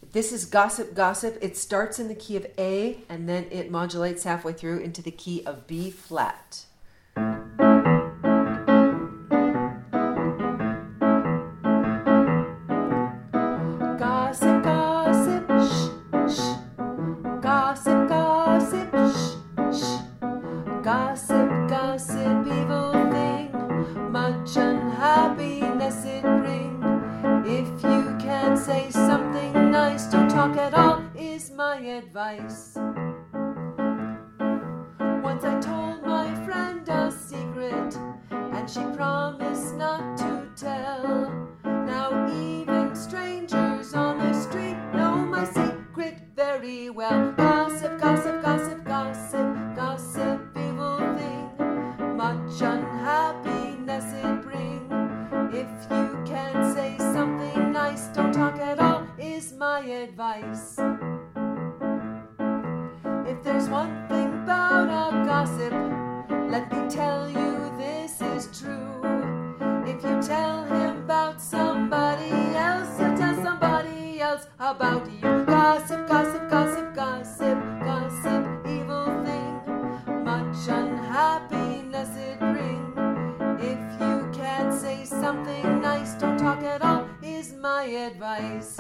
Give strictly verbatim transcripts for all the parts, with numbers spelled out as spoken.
This is Gossip Gossip. It starts in the key of A, and then it modulates halfway through into the key of B flat. Gossip, gossip, shh, shh. Gossip, gossip, shh, shh. Gossip, gossip, evil thing. Much unhappiness it brings. If you can't say something nice, don't talk at all, is my advice. Once I told my friend a secret, and she promised not to tell. Now even strangers on the street know my secret very well. Gossip, gossip, gossip, gossip, gossip, evil thing. Much unhappiness it brings. If you can't say something nice, don't talk at all, is my advice. If there's one thing about a gossip, let me tell you this is true. If you tell him about somebody else, he'll tell somebody else about you. Gossip, gossip, gossip, gossip, gossip, evil thing. Much unhappiness it brings. If you can't say something nice, don't talk at all, is my advice.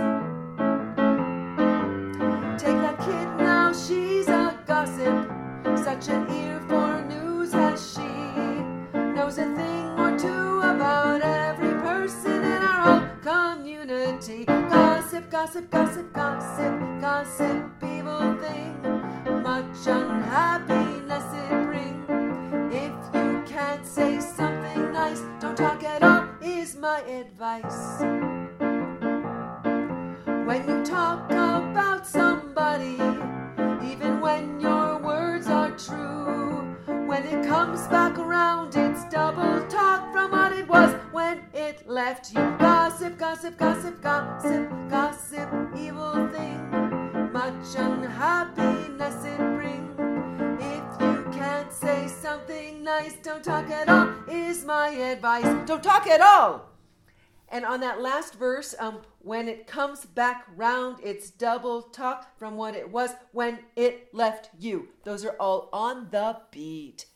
Take that kid now, she's a gossip. Such an ear for news has she. Knows a thing or two about every person in our whole community. Gossip, gossip, gossip, gossip, gossip, evil thing. Much unhappiness it brings. If you can't say something nice, don't talk at all, is my advice. When you talk about somebody, even when your words are true, when it comes back around, it's double talk from what it was when it left you. Gossip, gossip, gossip, gossip, gossip, evil thing. Much unhappiness it brings. If you can't say something nice, don't talk at all, is my advice. Don't talk at all. And on that last verse, um, when it comes back round, it's double talk from what it was when it left you. Those are all on the beat.